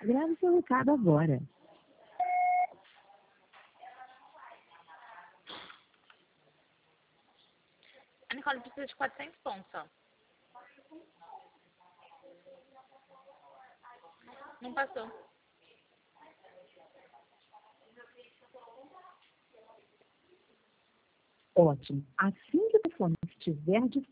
Grave seu recado agora. A Nicole precisa de 400 pontos, ó. Não passou. Ótimo. Assim que o telefone estiver